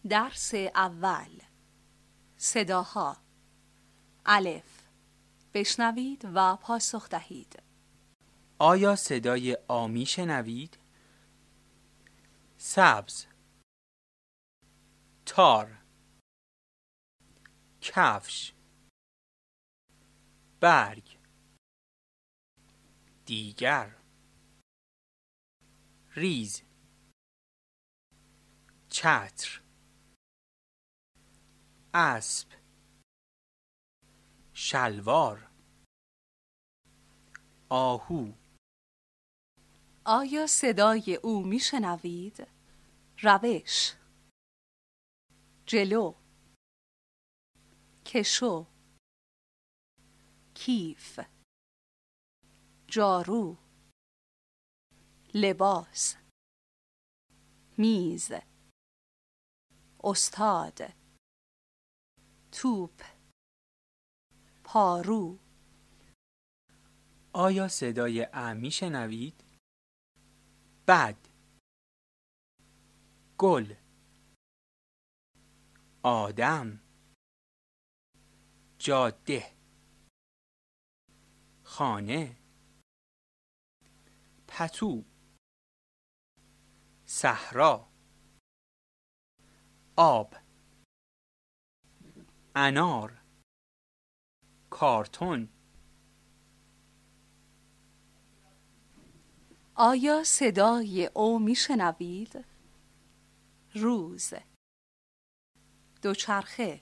درس اول. صداها. الف. بشنوید و پاسخ دهید. آیا صدای آ می شنوید؟ سبز، تار، کفش، برگ، دیگر، ریز، چتر، اسب، شلوار، آهو. آیا صدای او می شنوید؟ روش. جلو. کشو. کیف. جارو. لباس. میز. استاد. توپ. پارو. آیا صدای ا می شنوید؟ بد، گل، آدم، جاده، خانه، پتو، صحرا، آب، انار، کارتون. آیا صدای او می شنوید؟ روز. دوچرخه.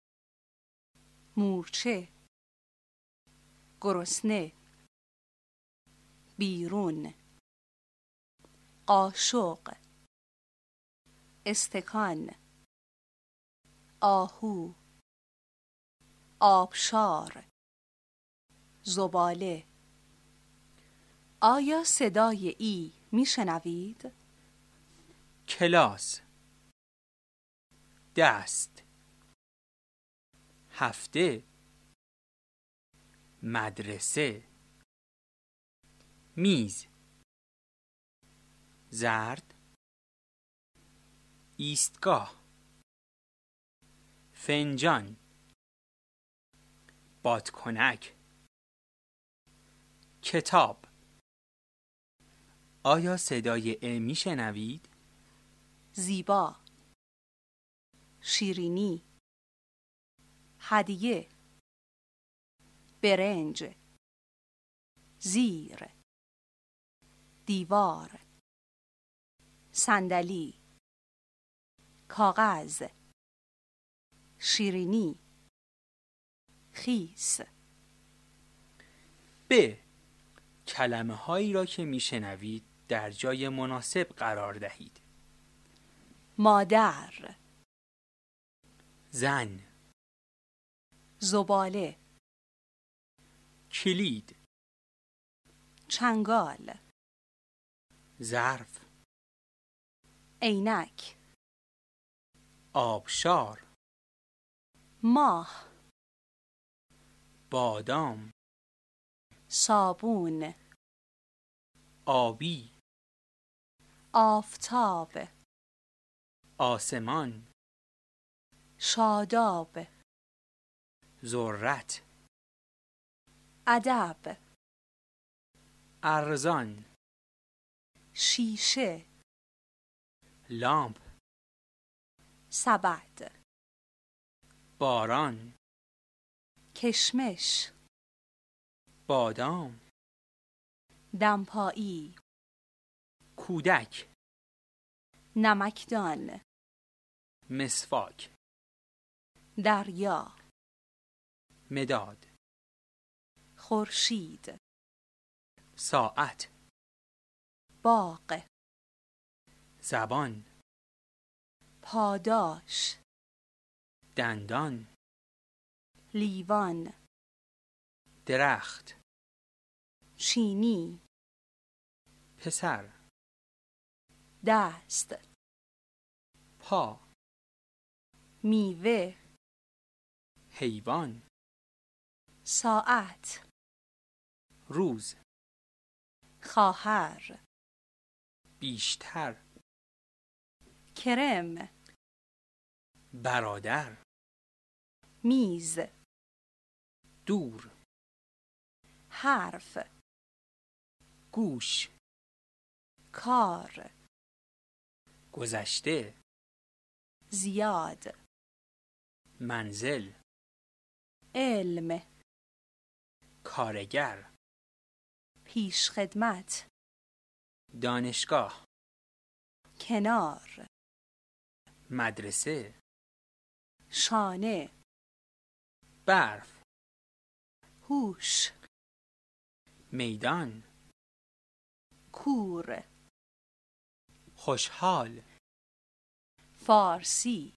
مورچه. گرسنه. بیرون. قاشق. استکان. آهو. آبشار. زباله. آیا صدای ای می شنوید؟ کلاس، دست، هفته، مدرسه، میز، زرد، ایستگاه، فنجان، بادکنک، کتاب. آیا صدای ا می شنوید؟ زیبا. شیرینی. هدیه. برنج. زیر. دیوار. صندلی. کاغذ. شیرینی. خیس. ب. کلمه هایی را که می شنوید در جای مناسب قرار دهید. مادر. زن، زباله. کلید، چنگال. ظرف، عینک. آبشار، ماه. بادام، صابون. آبی، آفتاب. آسمان، شاداب. ذرت، ادب. ارزان، شیشه. لامپ، سبد. باران، کشمش. بادام، دمپایی. کودک، نمکدان. مسواک، دریا. مداد، خورشید. ساعت، باغ. زبان، پاداش. دندان، لیوان. درخت، چینی. پسر، دست. پا، میوه. حیوان، ساعت. روز، خواهر. بیشتر، کرم. برادر، میز، دور، حرف، گوش، کار، گذشته، زیاد، منزل، علم، کارگر، پیشخدمت، دانشگاه، کنار، مدرسه، شانه، برف، هوش، میدان، کور، خوشحال، فارسی،